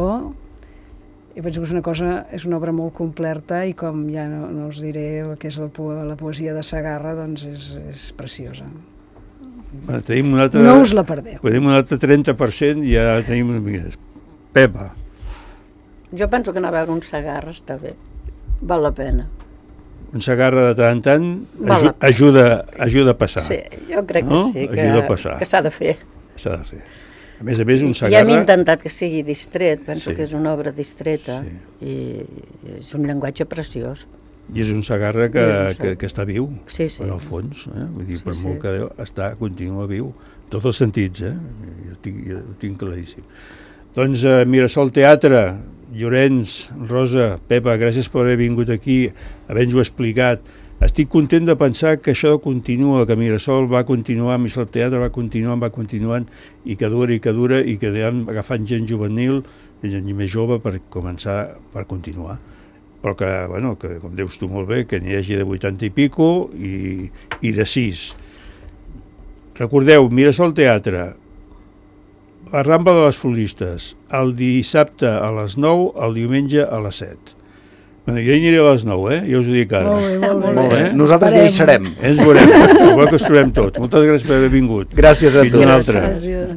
i penso que és una cosa, és una obra molt completa, i com ja no, no us diré el que és la, po la poesia de Segarra, doncs és, és preciosa.
Bueno, tenim un altre,
no us la perdeu.
Tenim un altre trenta per cent i ja tenim una mica. Pepa.
Jo penso que anar a veure un Segarra està bé, val la pena.
Un Segarra de tant en tant aju ajuda, ajuda a passar.
Sí, jo crec
no?
que sí,
que,
que s'ha de fer.
S'ha de fer. A més a més, un
Ja
Segarra...
hem intentat que sigui distret, penso
sí.
que és una obra distreta, sí. i és un llenguatge preciós.
I és un Segarra que, un que, que està viu,
sí, sí.
en el fons. Eh? Vull dir,
sí,
per
sí.
molt que està, continua viu. Tots els sentits, eh? Jo tinc, jo ho tinc claríssim. Doncs eh, Mirasol Teatre, Llorenç, Rosa, Pepa, gràcies per haver vingut aquí, havent-ho explicat. Estic content de pensar que això continua, que Mirasol va continuar, Mirasol Teatre va continuant, va continuant, i que dura i que dura, i que anem agafant gent juvenil, gent més jove per començar, per continuar. Però que, bueno, que com dius tu molt bé, que n'hi hagi de vuitanta i pico i, i de sis. Recordeu, Mirasol Teatre, la Rambla de les Floristes, el dissabte a les nou, el diumenge a les set. Bueno, jo hi aniré a les nou, eh? Ja us ho dic ara.
Molt bé, molt bé.
Molt bé. Nosaltres ja hi serem.
Ens veurem. Igual que us trobem tots. Moltes gràcies per haver vingut.
Gràcies a tu.
Fins una altra.
Gràcies.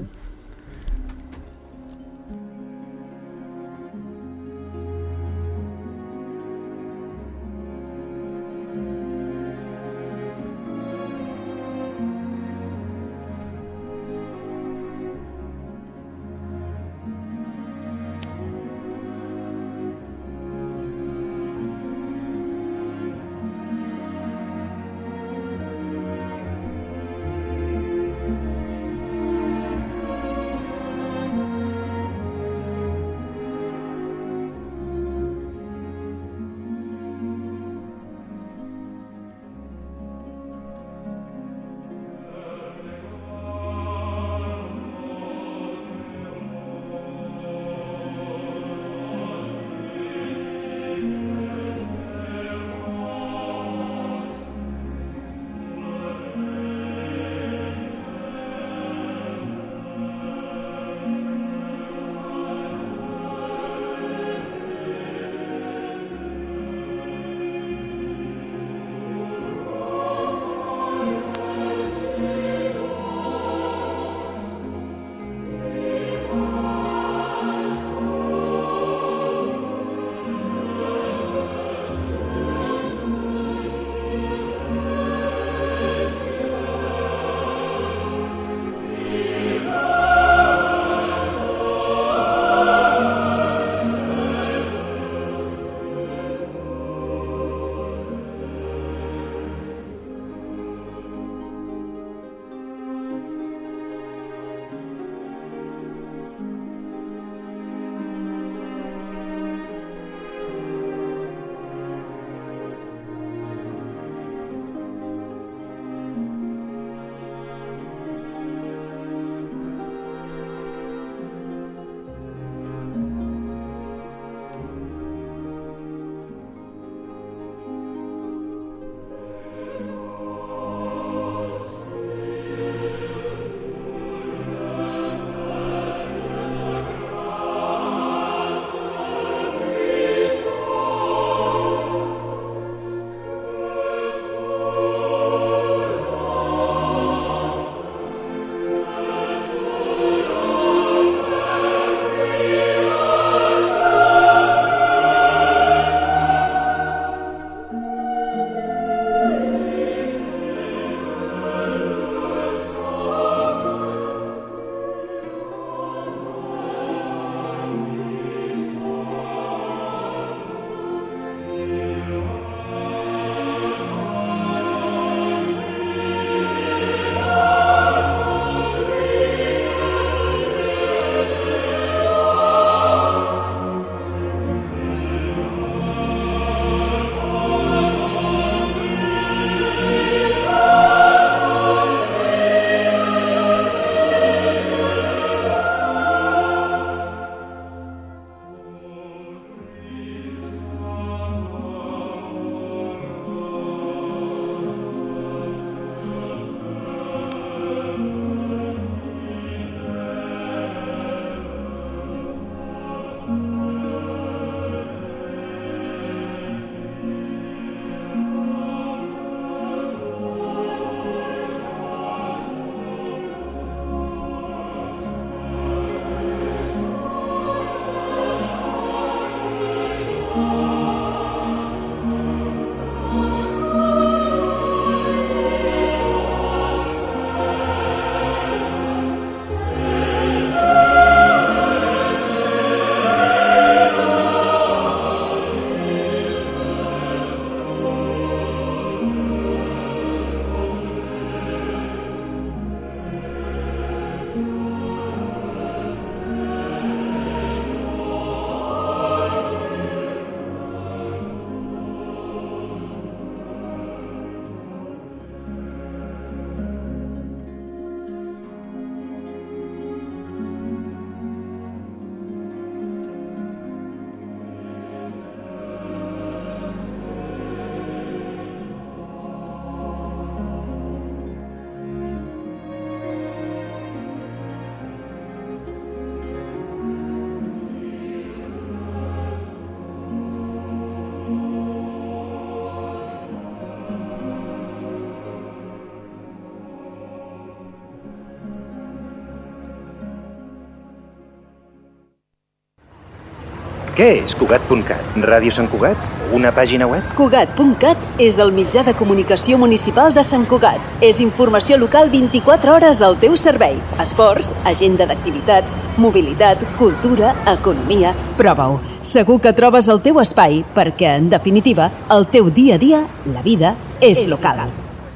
Què és Cugat punt cat? Ràdio Sant Cugat? Una pàgina web?
Cugat punt cat és el mitjà de comunicació municipal de Sant Cugat. És informació local vint-i-quatre hores al teu servei. Esports, agenda d'activitats, mobilitat, cultura, economia... Prova-ho. Segur que trobes el teu espai perquè, en definitiva, el teu dia a dia, la vida, és local.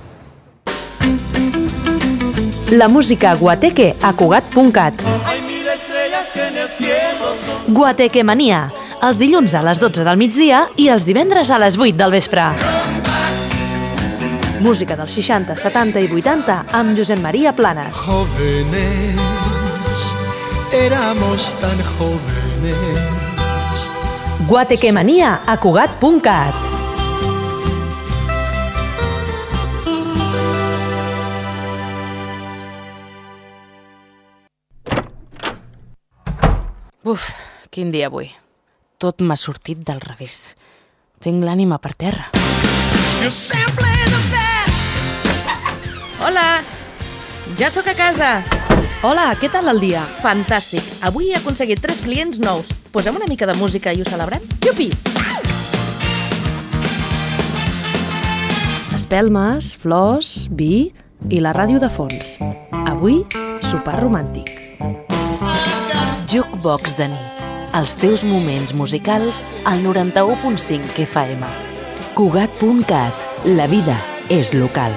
La música guateque a Cugat punt cat. Guateque Mania, els dilluns a les dotze del migdia i els divendres a les vuit del vespre. Música dels seixanta, setanta i vuitanta amb Josep Maria Planes.
Jóvenes, éramos tan jóvenes.
Guateque Mania a Cugat punt cat.
Uf, quin dia avui. Tot m'ha sortit del revés. Tinc l'ànima per terra.
Hola! Ja sóc a casa! Hola, què tal el dia? Fantàstic! Avui he aconseguit tres clients nous. Posem una mica de música i ho celebrem? Iupi! Espelmes, flors, vi i la ràdio de fons. Avui, sopar romàntic.
Jukebox de nit. Els teus moments musicals al noranta-u punt cinc F M. Cugat punt cat. La vida és local.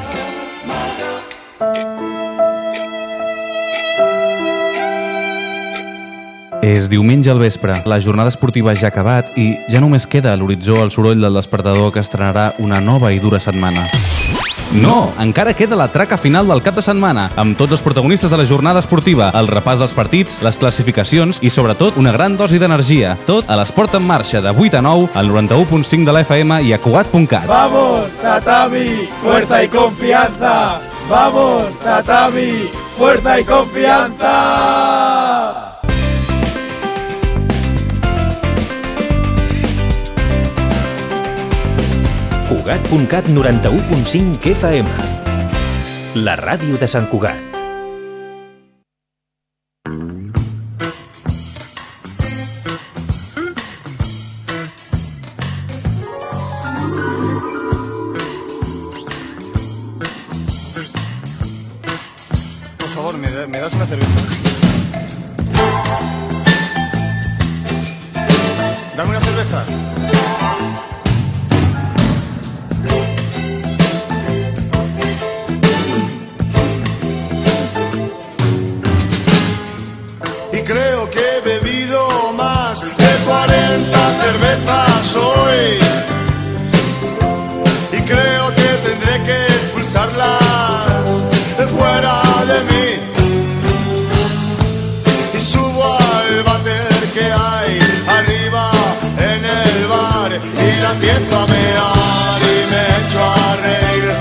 És diumenge al vespre, la jornada esportiva ja ha acabat i ja només queda a l'horitzó el soroll del despertador que estrenarà una nova i dura setmana. No! Encara queda la traca final del cap de setmana, amb tots els protagonistes de la jornada esportiva, el repàs dels partits, les classificacions i, sobretot, una gran dosi d'energia. Tot a l'Esport en Marxa, de vuit a nou, al noranta-u punt cinc de la F M i a Cugat punt cat.
¡Vamos, Tatami! ¡Fuerza y confianza! ¡Vamos, Tatami! ¡Fuerza y confianza!
Cugat punt cat noranta-u punt cinc F M. La ràdio de Sant Cugat.
Por favor, ¿me, da, ¿me das una cerveza? Dame una cerveza.
Creo que he bebido más de cuarenta cervezas hoy y creo que tendré que expulsarlas fuera de mí y subo al váter que hay arriba en el bar y la empiezo a mear y me echo a reír.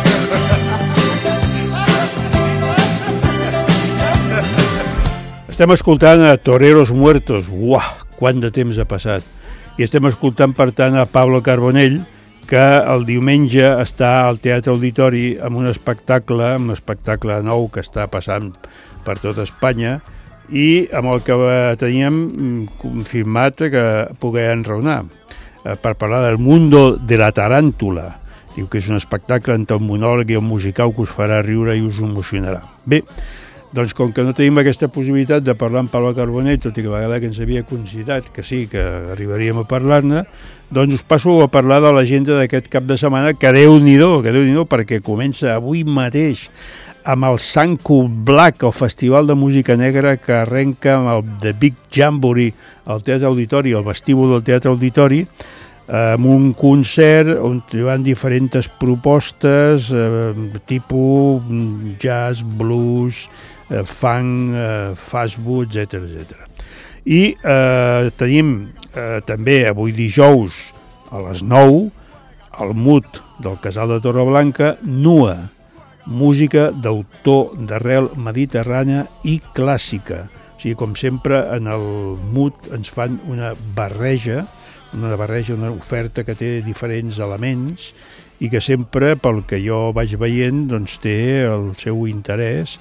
Estem escoltant a Toreros Muertos. Uah, quant de temps ha passat. I estem escoltant, per tant, a Pablo Carbonell, que el diumenge està al Teatre Auditori amb un espectacle, un espectacle nou que està passant per tot Espanya i amb el que teníem confirmat que poder enraonar per parlar del Mundo de la Taràntula. Diu que és un espectacle entre el monòleg i el musical que us farà riure i us emocionarà. Bé, doncs com que no tenim aquesta possibilitat de parlar amb Pablo Carbonell, tot i que a vegada que ens havia considerat que sí, que arribaríem a parlar-ne, doncs us passo a parlar de l'agenda d'aquest cap de setmana, que Déu-n'hi-do, que Déu-n'hi-do, perquè comença avui mateix amb el Sanku Black, el festival de música negra que arrenca amb el The Big Jamboree al Teatre Auditori, al vestíbul del Teatre Auditori, amb un concert on hi ha diferents propostes, eh, tipus jazz, blues, eh, funk, eh, fast food, etcètera, etcètera. I eh, tenim eh, també avui dijous a les nou al M U T del Casal de Torreblanca, Nua, música d'autor d'arrel mediterrània i clàssica. O sigui, com sempre, en el M U T ens fan una barreja, una barreja, una oferta que té diferents elements i que sempre, pel que jo vaig veient, doncs té el seu interès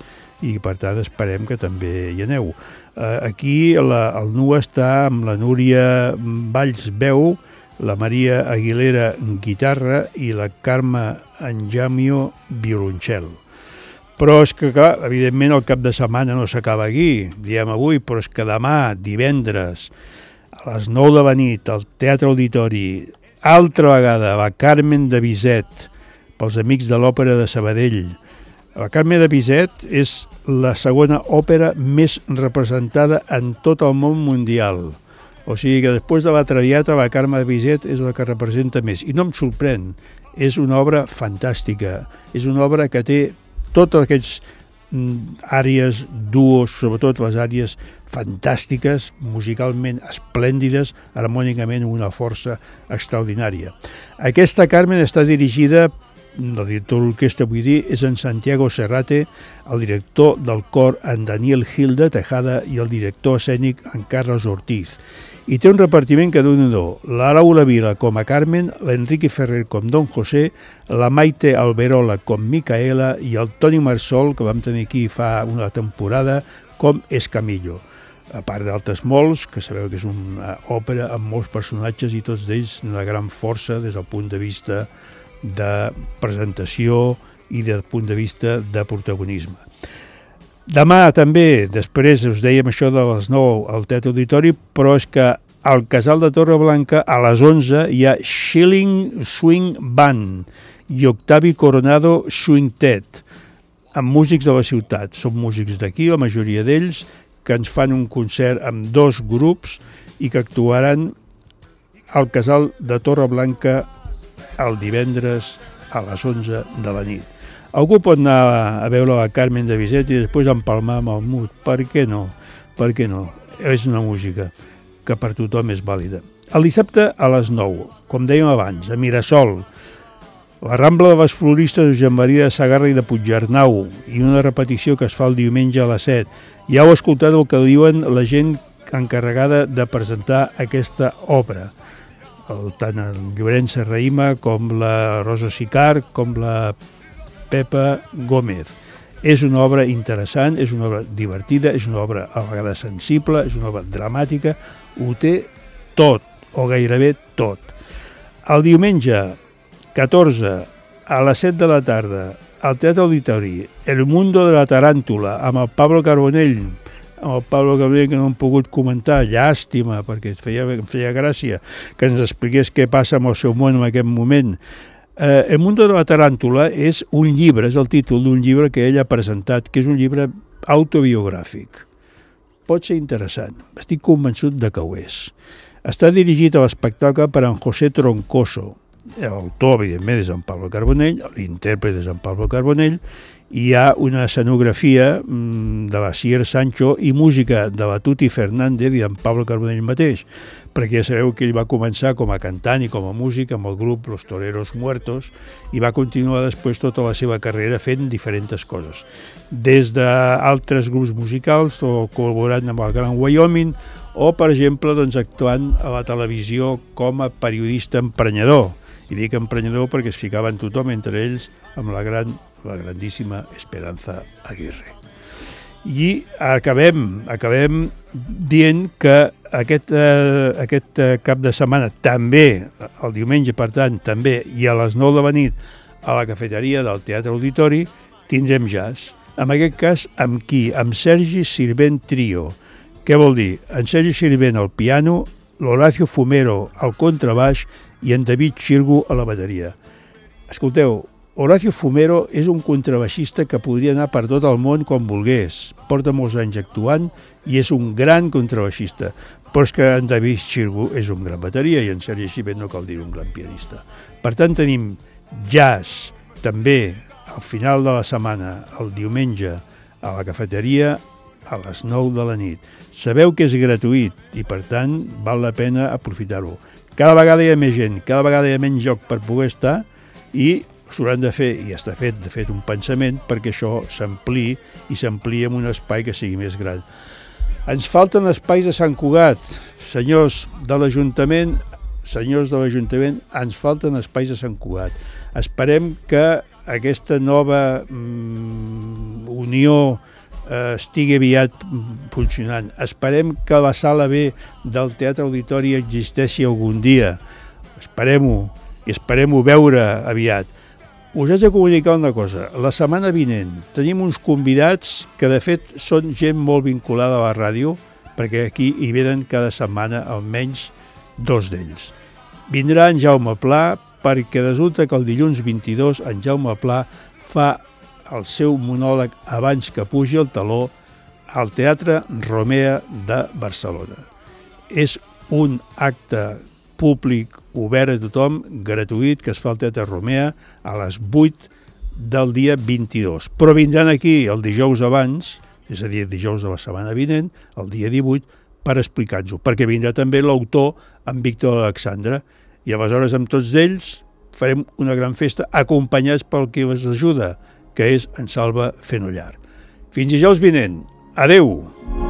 i per tant esperem que també hi aneu. Eh, aquí la, el N U està amb la Núria Valls veu, la Maria Aguilera guitarra i la Carme Anjamio violoncel. Però és que, clar, evidentment el cap de setmana no s'acaba aquí, diem avui, però és que demà, divendres, a les nou de la nit, al Teatre Auditori, altra vegada, la Carmen de Bizet, pels amics de l'Òpera de Sabadell. La Carmen de Bizet és la segona òpera més representada en tot el món mundial. O sigui que després de la Traviata, la Carme de Bizet és la que representa més. I no em sorprèn, és una obra fantàstica, és una obra que té totes aquestes àrees, duos, sobretot les àrees fantàstiques, musicalment esplèndides, harmònicament una força extraordinària. Aquesta Carmen està dirigida, el director de l'orquestra, vull dir, és en Santiago Serrate, el director del cor en Daniel Gil de Tejada i el director escènic en Carlos Ortiz. I té un repartiment que déu-n'hi-do. La Laura Vila com a Carmen, l'Enrique Ferrer com Don José, la Maite Alberola com Micaela i el Toni Marsol, que vam tenir aquí fa una temporada, com Escamillo. A part d'altres molts, que sabeu que és una òpera amb molts personatges i tots d'ells una gran força des del punt de vista de presentació i des del punt de vista de protagonisme. Demà també, després us dèiem això de les nou al Teatre Auditori, però és que al Casal de Torreblanca a les onze hi ha Schilling Swing Band i Octavi Coronado Swingtet, amb músics de la ciutat. Són músics d'aquí, la majoria d'ells, que ens fan un concert amb dos grups i que actuaran al Casal de Torreblanca el divendres a les onze de la nit. Algú pot anar a veure la Carmen de Bizet i després empalmar amb el Mut. Per què no? Per què no? És una música que per tothom és vàlida. El dissabte a les nou, com dèiem abans, a Mirasol, la Rambla de les Floristes de Josep Maria de Sagarra i de Puiggernau, i una repetició que es fa el diumenge a les set. Ja heu escoltat el que diuen la gent encarregada de presentar aquesta obra. El, tant el Llorenç Serraïma com la Rosa Sicart, com la Pepa Gómez. És una obra interessant, és una obra divertida, és una obra a vegades sensible, és una obra dramàtica, ho té tot, o gairebé tot. El diumenge catorze a les set de la tarda al Teatre Auditori, El Mundo de la Taràntula, amb el Pablo Carbonell, amb el Pablo Carbonell que no hem pogut comentar, llàstima, perquè feia, em feia gràcia que ens expliqués què passa amb el seu món en aquest moment. Eh, El Mundo de la Taràntula és un llibre, és el títol d'un llibre que ell ha presentat, que és un llibre autobiogràfic. Pot ser interessant, estic convençut de que ho és. Està dirigit a l'espectacle per en José Troncoso. L'autor, evidentment, és en Pablo Carbonell, l'intèrpret és en Pablo Carbonell, i hi ha una escenografia mmm, de la Sier Sancho i música de la Tuti Fernández i en Pablo Carbonell mateix, perquè ja sabeu que ell va començar com a cantant i com a músic amb el grup Los Toreros Muertos i va continuar després tota la seva carrera fent diferents coses. Des d'altres grups musicals o col·laborant amb el Gran Wyoming o, per exemple, doncs, actuant a la televisió com a periodista emprenyador. I dic emprenyador perquè es ficaven tothom, entre ells, amb la gran, la grandíssima Esperanza Aguirre. I acabem, acabem dient que aquest, eh, aquest cap de setmana també, el diumenge, per tant, també, i a les nou de la nit a la cafeteria del Teatre Auditori, tindrem jazz. En aquest cas, amb qui? Amb Sergi Sirvent Trio. Què vol dir? En Sergi Sirvent al piano, l'Horacio Fumero al contrabaix i en David Xirgu a la bateria. Escolteu, Horacio Fumero és un contrabaixista que podria anar per tot el món quan volgués. Porta molts anys actuant i és un gran contrabaixista. Però és que en David Xirgu és un gran bateria i en Sergi Sirvent no cal dir un gran pianista. Per tant, tenim jazz també al final de la setmana, el diumenge, a la cafeteria a les nou de la nit. Sabeu que és gratuït i, per tant, val la pena aprofitar-ho. Cada vegada hi ha més gent, cada vegada hi ha menys lloc per poder estar i s'hauran de fer, i està fet, de fet, un pensament perquè això s'ampliï i s'ampliï en un espai que sigui més gran. Ens falten espais a Sant Cugat, senyors de l'Ajuntament, senyors de l'Ajuntament, ens falten espais a Sant Cugat. Esperem que aquesta nova mm, unió eh, estigui aviat funcionant. Esperem que la sala B del Teatre Auditori existeixi algun dia. Esperem-ho, i esperem-ho veure aviat. Us haig de comunicar una cosa. La setmana vinent tenim uns convidats que, de fet, són gent molt vinculada a la ràdio, perquè aquí hi venen cada setmana almenys dos d'ells. Vindrà en Jaume Pla, perquè resulta que el dilluns vint-i-dos en Jaume Pla fa el seu monòleg abans que pugi el taló al Teatre Romea de Barcelona. És un acte públic obert a tothom, gratuït, que es fa al Teatre Romea a les vuit del dia vint-i-dos. Però vindran aquí el dijous abans, és a dir, el dijous de la setmana vinent, el dia divuit, per explicar-nos-ho, perquè vindrà també l'autor, en Víctor Alexandre, i aleshores amb tots ells farem una gran festa acompanyats pel que els ajuda, que és en Salva Fenollar. Fins dijous vinent. Adeu!